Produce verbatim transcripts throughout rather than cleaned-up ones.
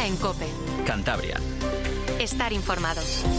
Herrera en COPE. Cantabria. Estar informado.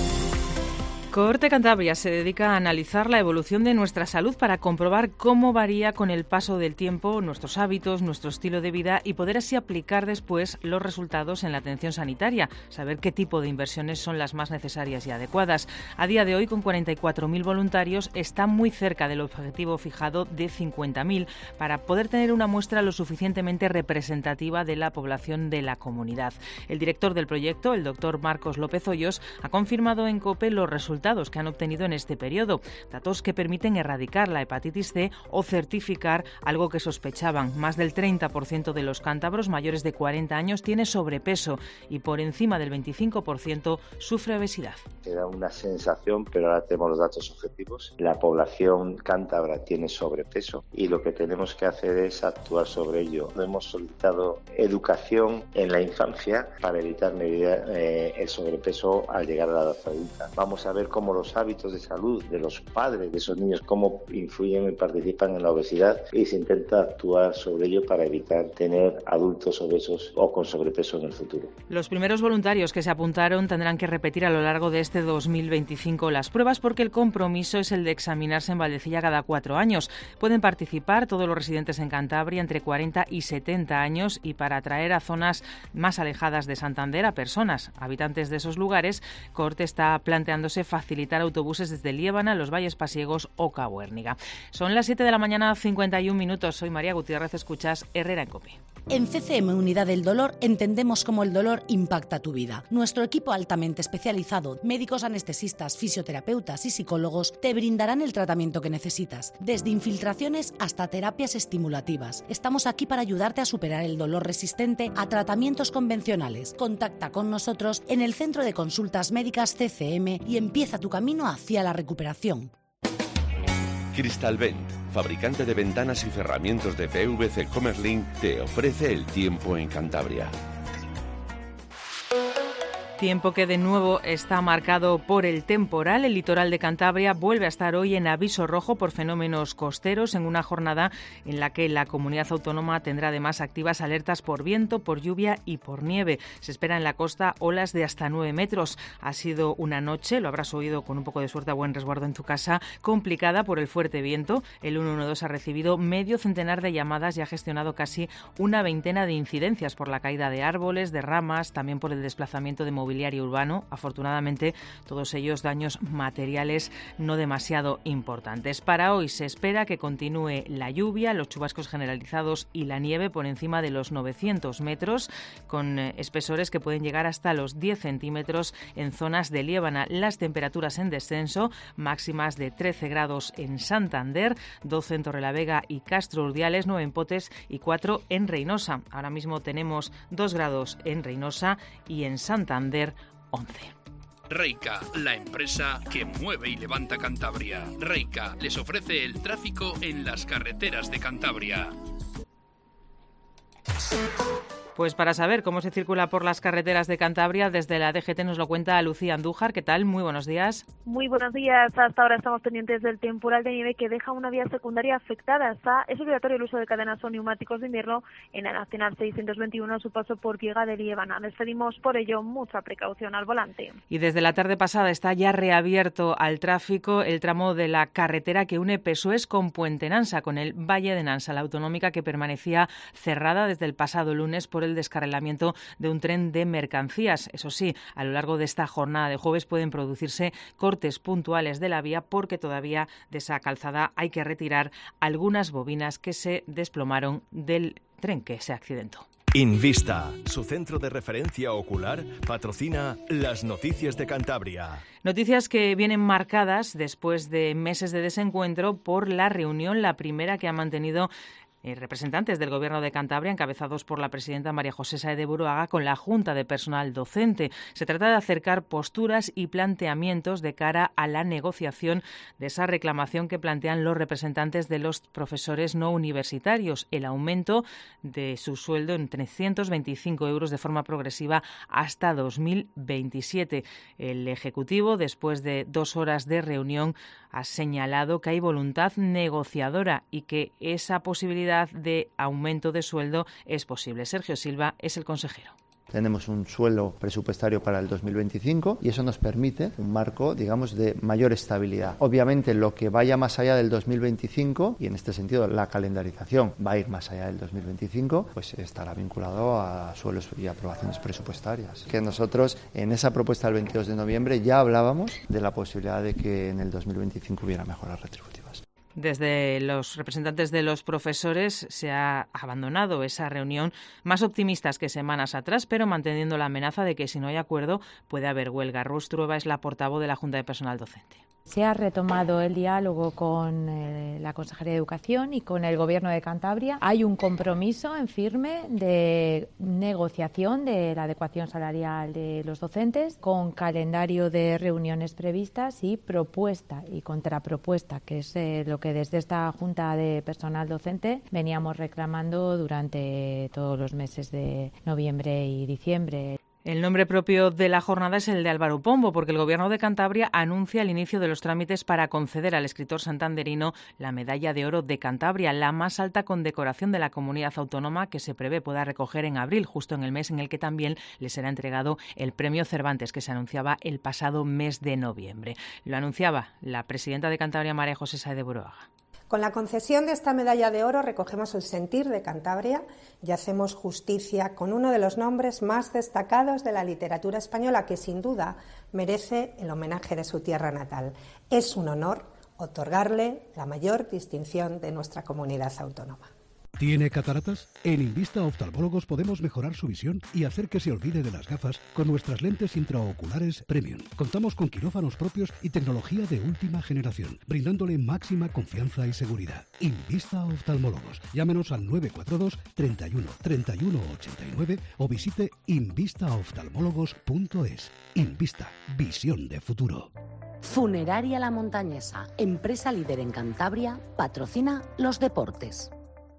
Cohorte Cantabria se dedica a analizar la evolución de nuestra salud para comprobar cómo varía con el paso del tiempo nuestros hábitos, nuestro estilo de vida y poder así aplicar después los resultados en la atención sanitaria, saber qué tipo de inversiones son las más necesarias y adecuadas. A día de hoy, con cuarenta y cuatro mil voluntarios, está muy cerca del objetivo fijado de cincuenta mil para poder tener una muestra lo suficientemente representativa de la población de la comunidad. El director del proyecto, el doctor Marcos López Hoyos, ha confirmado en COPE los resultados que han obtenido en este periodo, datos que permiten erradicar la hepatitis C o certificar algo que sospechaban. Más del treinta por ciento de los cántabros mayores de cuarenta años tiene sobrepeso y por encima del veinticinco por ciento sufre obesidad. Era una sensación, pero ahora tenemos los datos objetivos. La población cántabra tiene sobrepeso y lo que tenemos que hacer es actuar sobre ello. Hemos solicitado educación en la infancia para evitar eh, el sobrepeso al llegar a la edad adulta. Vamos a ver cómo los hábitos de salud de los padres de esos niños, cómo influyen y participan en la obesidad, y se intenta actuar sobre ello para evitar tener adultos obesos o con sobrepeso en el futuro. Los primeros voluntarios que se apuntaron tendrán que repetir a lo largo de este dos mil veinticinco las pruebas porque el compromiso es el de examinarse en Valdecilla cada cuatro años. Pueden participar todos los residentes en Cantabria entre cuarenta y setenta años y para atraer a zonas más alejadas de Santander a personas habitantes de esos lugares, Cohorte está planteándose facilitar autobuses desde Liébana, Los Valles Pasiegos o Cabo Hérniga. Son las siete de la mañana, cincuenta y un minutos. Soy María Gutiérrez, escuchas Herrera en COPE. En C C M Unidad del Dolor entendemos cómo el dolor impacta tu vida. Nuestro equipo altamente especializado, médicos anestesistas, fisioterapeutas y psicólogos te brindarán el tratamiento que necesitas, desde infiltraciones hasta terapias estimulativas. Estamos aquí para ayudarte a superar el dolor resistente a tratamientos convencionales. Contacta con nosotros en el Centro de Consultas Médicas C C M y empieza tu camino hacia la recuperación. Cristalvent, fabricante de ventanas y cerramientos de P V C Comerlin, te ofrece el tiempo en Cantabria. Tiempo que de nuevo está marcado por el temporal. El litoral de Cantabria vuelve a estar hoy en aviso rojo por fenómenos costeros en una jornada en la que la comunidad autónoma tendrá además activas alertas por viento, por lluvia y por nieve. Se espera en la costa olas de hasta nueve metros. Ha sido una noche, lo habrás oído con un poco de suerte a buen resguardo en tu casa, complicada por el fuerte viento. El ciento doce ha recibido medio centenar de llamadas y ha gestionado casi una veintena de incidencias por la caída de árboles, de ramas, también por el desplazamiento de movilidad mobiliario urbano. Afortunadamente, todos ellos daños materiales no demasiado importantes. Para hoy se espera que continúe la lluvia, los chubascos generalizados y la nieve por encima de los novecientos metros, con espesores que pueden llegar hasta los diez centímetros en zonas de Liébana. Las temperaturas en descenso, máximas de trece grados en Santander, doce en Torrelavega y Castro Urdiales, nueve en Potes y cuatro en Reynosa. Ahora mismo tenemos dos grados en Reynosa y en Santander once. Reica, la empresa que mueve y levanta Cantabria. Reica les ofrece el tráfico en las carreteras de Cantabria. Pues para saber cómo se circula por las carreteras de Cantabria, desde la D G T nos lo cuenta Lucía Andújar. ¿Qué tal? Muy buenos días. Muy buenos días. Hasta ahora estamos pendientes del temporal de nieve que deja una vía secundaria afectada. Está, es obligatorio el uso de cadenas o neumáticos de invierno en la Nacional seiscientos veintiuno a su paso por Viega de Liébana. Les pedimos por ello mucha precaución al volante. Y desde la tarde pasada está ya reabierto al tráfico el tramo de la carretera que une Pesués con Puente Nansa, con el Valle de Nansa, la autonómica que permanecía cerrada desde el pasado lunes por el descarrilamiento de un tren de mercancías. Eso sí, a lo largo de esta jornada de jueves pueden producirse cortes puntuales de la vía porque todavía de esa calzada hay que retirar algunas bobinas que se desplomaron del tren que se accidentó. Invista, su centro de referencia ocular, patrocina las noticias de Cantabria. Noticias que vienen marcadas después de meses de desencuentro por la reunión, la primera que ha mantenido representantes del Gobierno de Cantabria, encabezados por la presidenta María José Saez de Buruaga, con la Junta de Personal Docente. Se trata de acercar posturas y planteamientos de cara a la negociación de esa reclamación que plantean los representantes de los profesores no universitarios, el aumento de su sueldo en trescientos veinticinco euros de forma progresiva hasta dos mil veintisiete. El Ejecutivo, después de dos horas de reunión, ha señalado que hay voluntad negociadora y que esa posibilidad de aumento de sueldo es posible. Sergio Silva es el consejero. Tenemos un suelo presupuestario para el dos mil veinticinco y eso nos permite un marco, digamos, de mayor estabilidad. Obviamente, lo que vaya más allá del dos mil veinticinco, y en este sentido la calendarización va a ir más allá del dos mil veinticinco, pues estará vinculado a suelos y aprobaciones presupuestarias. Que nosotros en esa propuesta del veintidós de noviembre ya hablábamos de la posibilidad de que en el dos mil veinticinco hubiera mejoras retributivas. Desde los representantes de los profesores se ha abandonado esa reunión más optimistas que semanas atrás, pero manteniendo la amenaza de que si no hay acuerdo puede haber huelga. Rus Trueba es la portavoz de la Junta de Personal Docente. Se ha retomado el diálogo con eh, la Consejería de Educación y con el Gobierno de Cantabria. Hay un compromiso en firme de negociación de la adecuación salarial de los docentes, con calendario de reuniones previstas y propuesta y contrapropuesta, que es eh, lo que desde esta Junta de Personal Docente veníamos reclamando durante todos los meses de noviembre y diciembre. El nombre propio de la jornada es el de Álvaro Pombo, porque el Gobierno de Cantabria anuncia el inicio de los trámites para conceder al escritor santanderino la Medalla de Oro de Cantabria, la más alta condecoración de la comunidad autónoma, que se prevé pueda recoger en abril, justo en el mes en el que también le será entregado el Premio Cervantes, que se anunciaba el pasado mes de noviembre. Lo anunciaba la presidenta de Cantabria, María José Sáez de Buruaga. Con la concesión de esta medalla de oro recogemos el sentir de Cantabria y hacemos justicia con uno de los nombres más destacados de la literatura española, que sin duda merece el homenaje de su tierra natal. Es un honor otorgarle la mayor distinción de nuestra comunidad autónoma. ¿Tiene cataratas? En Invista Oftalmólogos podemos mejorar su visión y hacer que se olvide de las gafas con nuestras lentes intraoculares Premium. Contamos con quirófanos propios y tecnología de última generación, brindándole máxima confianza y seguridad. Invista Oftalmólogos. Llámenos al nueve cuatro dos, treinta y uno, treinta y uno ochenta y nueve o visite invista oftalmólogos punto es. Invista. Visión de futuro. Funeraria La Montañesa, empresa líder en Cantabria, patrocina los deportes.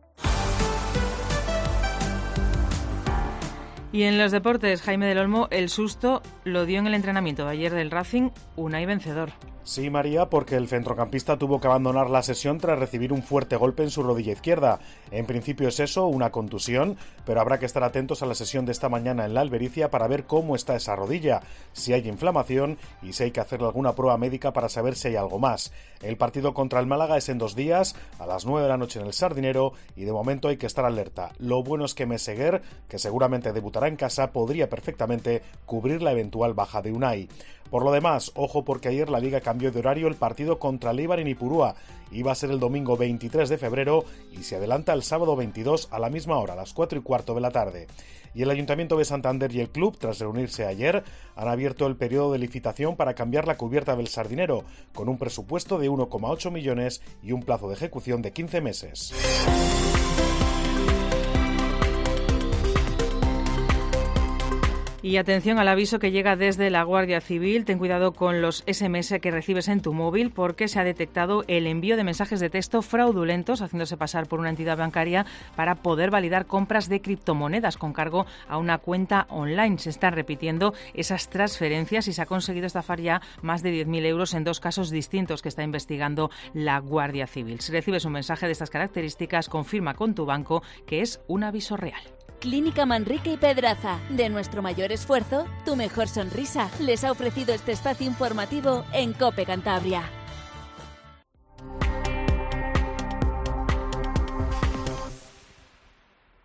Y en los deportes, Jaime del Olmo, el susto lo dio en el entrenamiento de ayer del Racing, Unai vencedor. Sí, María, porque el centrocampista tuvo que abandonar la sesión tras recibir un fuerte golpe en su rodilla izquierda. En principio es eso, una contusión, pero habrá que estar atentos a la sesión de esta mañana en la Albericia para ver cómo está esa rodilla, si hay inflamación y si hay que hacerle alguna prueba médica para saber si hay algo más. El partido contra el Málaga es en dos días, a las nueve de la noche en el Sardinero, y de momento hay que estar alerta. Lo bueno es que Meseguer, que seguramente debutará en casa, podría perfectamente cubrir la eventual baja de Unai. Por lo demás, ojo, porque ayer la Liga cambió de horario el partido contra el Eibar en Ipurúa. Iba a ser el domingo veintitrés de febrero y se adelanta el sábado veintidós a la misma hora, a las cuatro y cuarto de la tarde. Y el Ayuntamiento de Santander y el club, tras reunirse ayer, han abierto el periodo de licitación para cambiar la cubierta del Sardinero, con un presupuesto de uno coma ocho millones y un plazo de ejecución de quince meses. Y atención al aviso que llega desde la Guardia Civil. Ten cuidado con los ese eme ese que recibes en tu móvil, porque se ha detectado el envío de mensajes de texto fraudulentos haciéndose pasar por una entidad bancaria para poder validar compras de criptomonedas con cargo a una cuenta online. Se están repitiendo esas transferencias y se ha conseguido estafar ya más de diez mil euros en dos casos distintos que está investigando la Guardia Civil. Si recibes un mensaje de estas características, confirma con tu banco que es un aviso real. Clínica Manrique y Pedraza. De nuestro mayor esfuerzo, tu mejor sonrisa. Les ha ofrecido este espacio informativo en COPE Cantabria.